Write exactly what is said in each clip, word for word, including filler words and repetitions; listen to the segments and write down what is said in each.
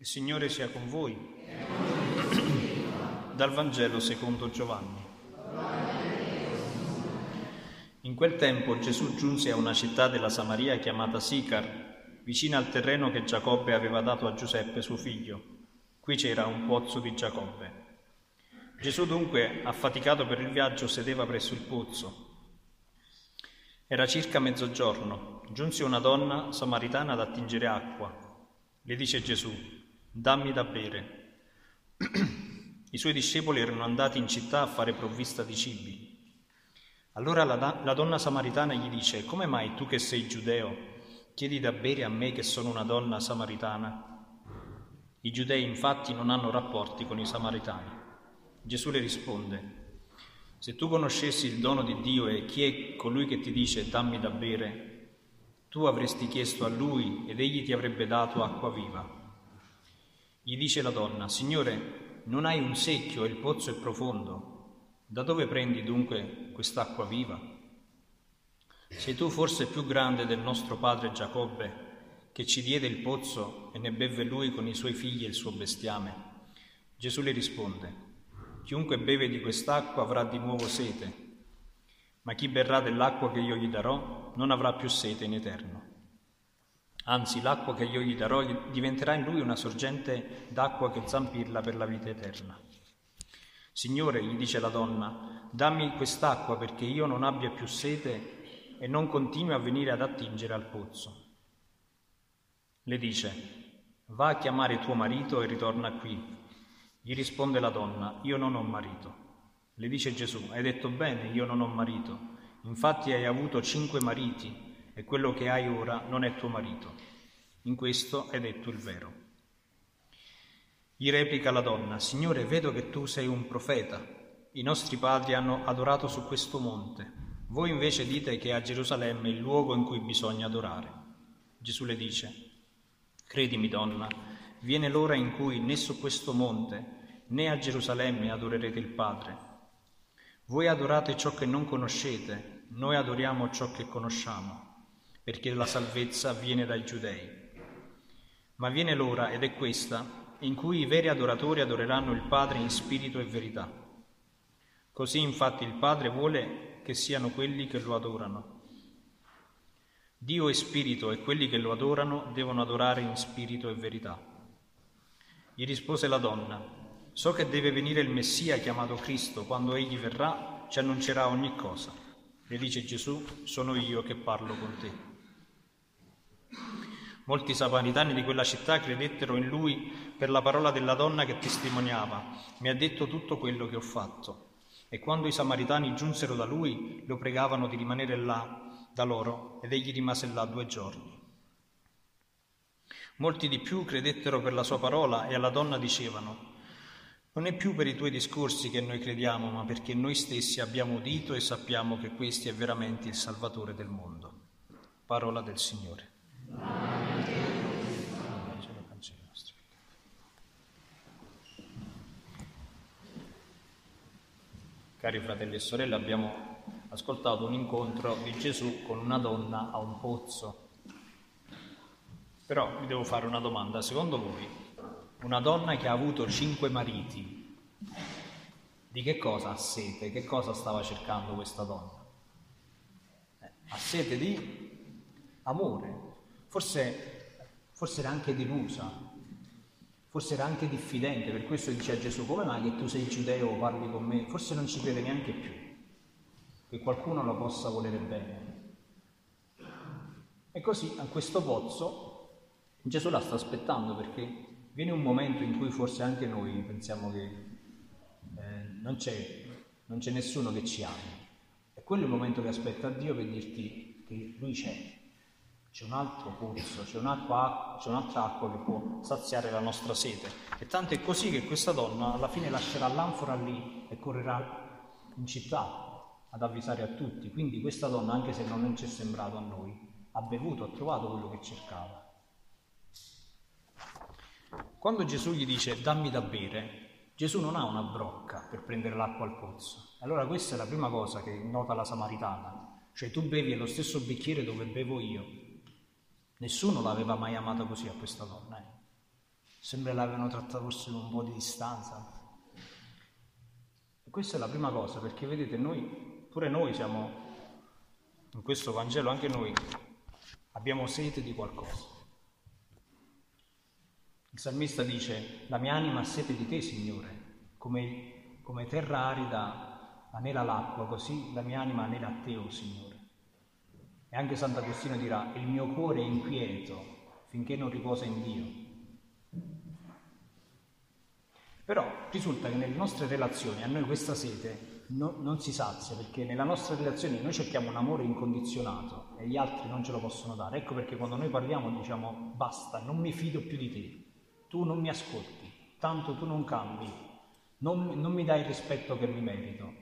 Il Signore sia con voi. Dal Vangelo secondo Giovanni. In quel tempo Gesù giunse a una città della Samaria chiamata Sicar, vicina al terreno che Giacobbe aveva dato a Giuseppe suo figlio. Qui c'era un pozzo di Giacobbe. Gesù dunque, affaticato per il viaggio, sedeva presso il pozzo. Era circa mezzogiorno. Giunse una donna samaritana ad attingere acqua. Le dice Gesù: «Dammi da bere». I suoi discepoli erano andati in città a fare provvista di cibi. Allora la, la donna samaritana gli dice: «Come mai tu che sei giudeo chiedi da bere a me che sono una donna samaritana?» I giudei infatti non hanno rapporti con i samaritani. Gesù le risponde: «Se tu conoscessi il dono di Dio e chi è colui che ti dice dammi da bere, tu avresti chiesto a lui ed egli ti avrebbe dato acqua viva». Gli dice la donna: «Signore, non hai un secchio e il pozzo è profondo. Da dove prendi dunque quest'acqua viva? Sei tu forse più grande del nostro padre Giacobbe, che ci diede il pozzo e ne bevve lui con i suoi figli e il suo bestiame?» Gesù le risponde: «Chiunque beve di quest'acqua avrà di nuovo sete, ma chi berrà dell'acqua che io gli darò non avrà più sete in eterno. Anzi, l'acqua che io gli darò diventerà in lui una sorgente d'acqua che zampilla per la vita eterna». «Signore», gli dice la donna, «dammi quest'acqua perché io non abbia più sete e non continui a venire ad attingere al pozzo». Le dice: «Va a chiamare tuo marito e ritorna qui». Gli risponde la donna: «Io non ho marito». Le dice Gesù: «Hai detto bene, io non ho marito. Infatti hai avuto cinque mariti e quello che hai ora non è tuo marito. In questo hai detto il vero». Gli replica la donna: «Signore, vedo che tu sei un profeta. I nostri padri hanno adorato su questo monte. Voi invece dite che a Gerusalemme è il luogo in cui bisogna adorare». Gesù le dice: «Credimi, donna, viene l'ora in cui né su questo monte né a Gerusalemme adorerete il Padre. Voi adorate ciò che non conoscete, noi adoriamo ciò che conosciamo, perché la salvezza viene dai giudei. Ma viene l'ora, ed è questa, in cui i veri adoratori adoreranno il Padre in spirito e verità. Così infatti il Padre vuole che siano quelli che lo adorano. Dio è spirito e quelli che lo adorano devono adorare in spirito e verità». Gli rispose la donna: «So che deve venire il Messia chiamato Cristo. Quando egli verrà ci annuncerà ogni cosa». Le dice Gesù: «Sono io che parlo con te». Molti samaritani di quella città credettero in lui per la parola della donna che testimoniava: «Mi ha detto tutto quello che ho fatto». E quando i samaritani giunsero da lui, lo pregavano di rimanere là da loro, ed egli rimase là due giorni. Molti di più credettero per la sua parola e alla donna dicevano: «Non è più per i tuoi discorsi che noi crediamo, ma perché noi stessi abbiamo udito e sappiamo che questi è veramente il Salvatore del mondo». Parola del Signore. Cari fratelli e sorelle, abbiamo ascoltato un incontro di Gesù con una donna a un pozzo. Però vi devo fare una domanda: secondo voi una donna che ha avuto cinque mariti, di che cosa ha sete? Che cosa stava cercando questa donna? Eh, ha sete di amore. Forse, forse era anche delusa, forse era anche diffidente, per questo dice a Gesù: «Come mai che tu sei giudeo parli con me?» Forse non ci crede neanche più che qualcuno la possa volere bene. E così a questo pozzo Gesù la sta aspettando, perché viene un momento in cui forse anche noi pensiamo che eh, non, c'è, non c'è nessuno che ci ami. E quello è il momento che aspetta Dio per dirti che Lui c'è. C'è un altro pozzo, c'è, un'acqua, c'è un'altra acqua che può saziare la nostra sete. E tanto è così che questa donna alla fine lascerà l'anfora lì e correrà in città ad avvisare a tutti. Quindi questa donna, anche se non ci è sembrato a noi, ha bevuto, ha trovato quello che cercava. Quando Gesù gli dice «dammi da bere», Gesù non ha una brocca per prendere l'acqua al pozzo. Allora questa è la prima cosa che nota la samaritana. Cioè tu bevi allo stesso bicchiere dove bevo io. Nessuno l'aveva mai amata così a questa donna. Eh? Sembra l'avevano trattato forse con un po' di distanza. E questa è la prima cosa, perché vedete, noi, pure noi siamo, in questo Vangelo, anche noi abbiamo sete di qualcosa. Il salmista dice: la mia anima ha sete di te, Signore, come, come terra arida anela l'acqua, così la mia anima anela a te, o oh Signore. E anche Sant'Agostino dirà: il mio cuore è inquieto finché non riposa in Dio. Però risulta che nelle nostre relazioni a noi questa sete no, non si sazia, perché nella nostra relazione noi cerchiamo un amore incondizionato e gli altri non ce lo possono dare. Ecco perché quando noi parliamo diciamo: basta, non mi fido più di te. Tu non mi ascolti, tanto tu non cambi, non, non mi dai il rispetto che mi merito.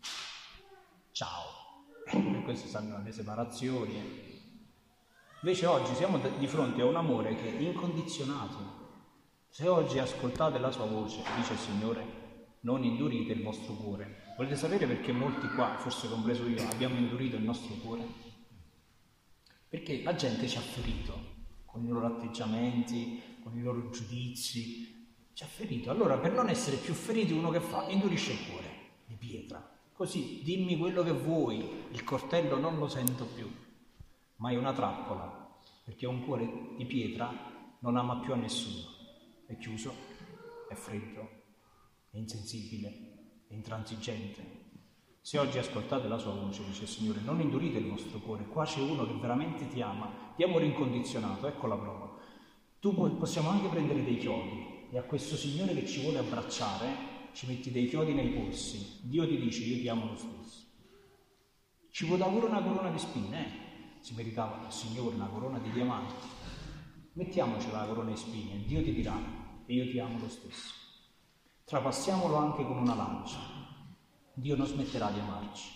Ciao. E queste stanno le separazioni. Invece oggi siamo di fronte a un amore che è incondizionato. Se oggi ascoltate la sua voce, dice il Signore, non indurite il vostro cuore. Volete sapere perché molti qua, forse compreso io, abbiamo indurito il nostro cuore? Perché la gente ci ha ferito con i loro atteggiamenti, con i loro giudizi, ci ha ferito. Allora, per non essere più feriti, uno che fa? Indurisce il cuore di pietra. Così, dimmi quello che vuoi, il coltello non lo sento più. Ma è una trappola, perché un cuore di pietra non ama più a nessuno. È chiuso, è freddo, è insensibile, è intransigente. Se oggi ascoltate la sua voce, dice il Signore, non indurite il vostro cuore. Qua c'è uno che veramente ti ama, di amore incondizionato, ecco la prova. Tu puoi, possiamo anche prendere dei chiodi e a questo Signore che ci vuole abbracciare ci metti dei chiodi nei polsi. Dio ti dice: io ti amo lo stesso. Ci vuole pure una corona di spine, eh? Si meritava il Signore una corona di diamanti. Mettiamocela la corona di spine, Dio ti dirà: e io ti amo lo stesso. Trapassiamolo anche con una lancia, Dio non smetterà di amarci.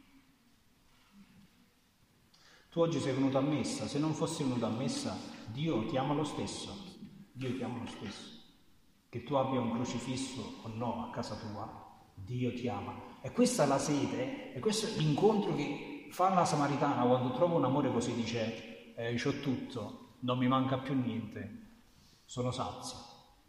Tu oggi sei venuto a messa, se non fossi venuto a messa, Dio ti ama lo stesso, Dio ti ama lo stesso. Che tu abbia un crocifisso o no a casa tua, Dio ti ama. E questa è la sete, e questo è l'incontro che fa la Samaritana quando trova un amore così, dice: eh, c'ho tutto, non mi manca più niente, sono sazio.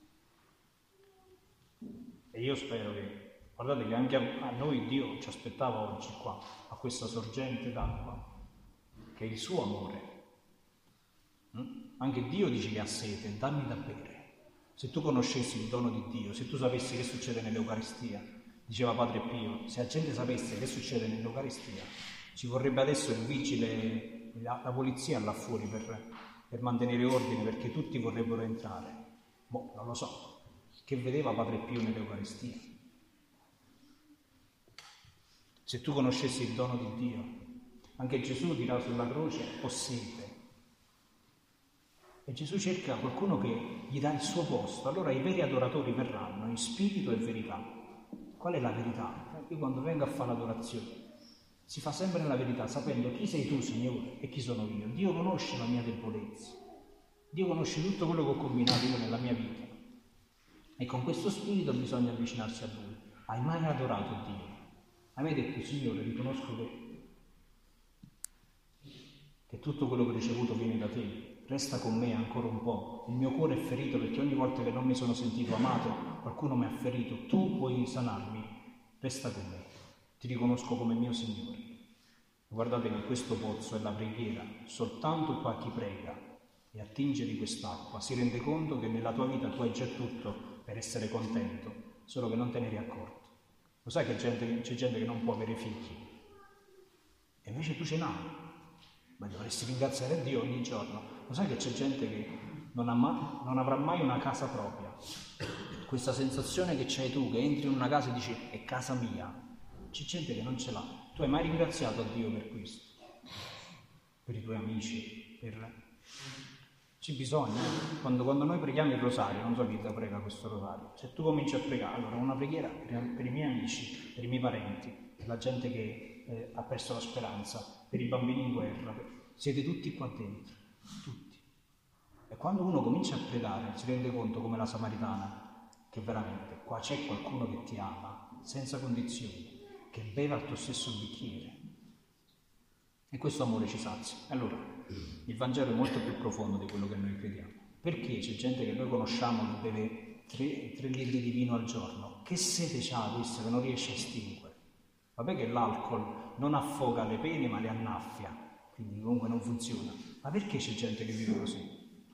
E io spero che, guardate che anche a noi Dio ci aspettava oggi qua, a questa sorgente d'acqua, che è il suo amore. Anche Dio dice che ha sete: dammi da bere. Se tu conoscessi il dono di Dio, se tu sapessi che succede nell'Eucaristia, diceva Padre Pio, se la gente sapesse che succede nell'Eucaristia, ci vorrebbe adesso il vigile, la, la polizia là fuori per, per mantenere ordine, perché tutti vorrebbero entrare. Boh, non lo so. Che vedeva Padre Pio nell'Eucaristia? Se tu conoscessi il dono di Dio, anche Gesù dirà sulla croce: ho sete. E Gesù cerca qualcuno che gli dà il suo posto. Allora i veri adoratori verranno in spirito e verità. Qual è la verità? Io quando vengo a fare l'adorazione si fa sempre nella verità, sapendo chi sei tu, Signore, e chi sono io. Dio conosce la mia debolezza, Dio conosce tutto quello che ho combinato io nella mia vita, e con questo spirito bisogna avvicinarsi a Lui. Hai mai adorato Dio? Hai mai detto: Signore, riconosco che, che tutto quello che ho ricevuto viene da te, resta con me ancora un po', il mio cuore è ferito perché ogni volta che non mi sono sentito amato qualcuno mi ha ferito, tu puoi sanarmi, resta con me, ti riconosco come mio Signore. Guardate che questo pozzo è la preghiera, soltanto qua chi prega e attinge di quest'acqua si rende conto che nella tua vita tu hai già tutto per essere contento, solo che non te ne eri accorto. Lo sai che c'è gente, c'è gente che non può avere figli, e invece tu ce n'hai. Ma dovresti ringraziare Dio ogni giorno. Lo sai che c'è gente che non, ha ma- non avrà mai una casa propria? Questa sensazione che c'hai tu, che entri in una casa e dici: è casa mia. C'è gente che non ce l'ha. Tu hai mai ringraziato a Dio per questo? Per i tuoi amici? Per... Ci bisogna. Quando, quando noi preghiamo il rosario, non so chi da prega questo rosario, se tu cominci a pregare, allora una preghiera per, per i miei amici, per i miei parenti, per la gente che eh, ha perso la speranza, per i bambini in guerra, siete tutti qua dentro, tutti. E quando uno comincia a pregare si rende conto, come la Samaritana, che veramente qua c'è qualcuno che ti ama senza condizioni, che beve al tuo stesso bicchiere, e questo amore ci sazia. Allora il Vangelo è molto più profondo di quello che noi crediamo. Perché c'è gente che noi conosciamo che beve tre, tre litri di vino al giorno? Che sete c'ha questo che non riesce a estinguere? Vabbè che l'alcol non affoga le pene ma le annaffia, quindi comunque non funziona. Ma perché c'è gente che vive così?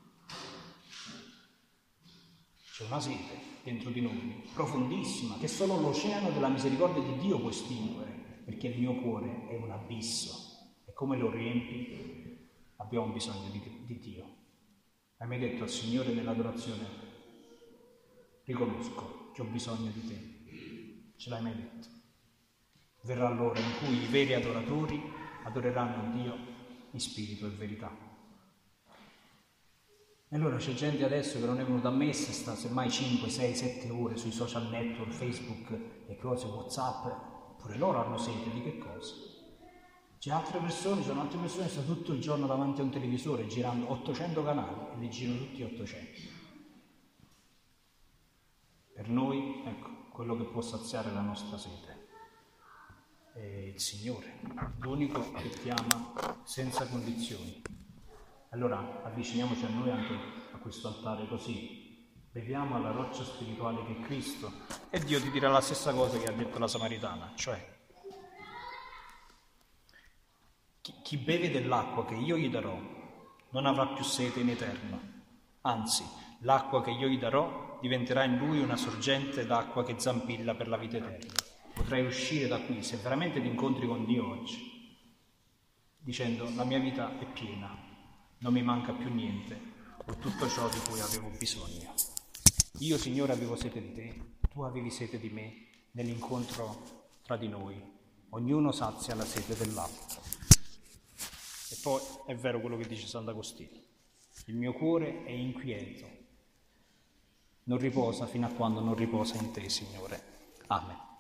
C'è una sete dentro di noi, profondissima, che solo l'oceano della misericordia di Dio può estinguere, perché il mio cuore è un abisso. E come lo riempi? Abbiamo bisogno di, di Dio. Hai mai detto al Signore nell'adorazione: riconosco che ho bisogno di te? Ce l'hai mai detto? Verrà l'ora in cui i veri adoratori adoreranno Dio in spirito e verità. E allora c'è gente adesso che non è venuta a messa, sta semmai cinque, sei, sette ore sui social network, Facebook e cose, WhatsApp, pure loro hanno sete di che cosa? C'è altre persone, ci sono altre persone che stanno tutto il giorno davanti a un televisore girando ottocento canali e li girano tutti ottocento. Per noi, ecco, quello che può saziare la nostra sete è il Signore, l'unico che ti ama senza condizioni. Allora avviciniamoci a noi anche a questo altare così, beviamo alla roccia spirituale che è Cristo, e Dio ti dirà la stessa cosa che ha detto la Samaritana, cioè chi, chi beve dell'acqua che io gli darò non avrà più sete in eterno, anzi l'acqua che io gli darò diventerà in lui una sorgente d'acqua che zampilla per la vita eterna. Potrai uscire da qui, se veramente ti incontri con Dio oggi, dicendo: la mia vita è piena, non mi manca più niente, ho tutto ciò di cui avevo bisogno. Io, Signore, avevo sete di te, tu avevi sete di me, nell'incontro tra di noi. Ognuno sazia la sete dell'altro. E poi è vero quello che dice Sant'Agostino: il mio cuore è inquieto, non riposa fino a quando non riposa in te, Signore. Amen.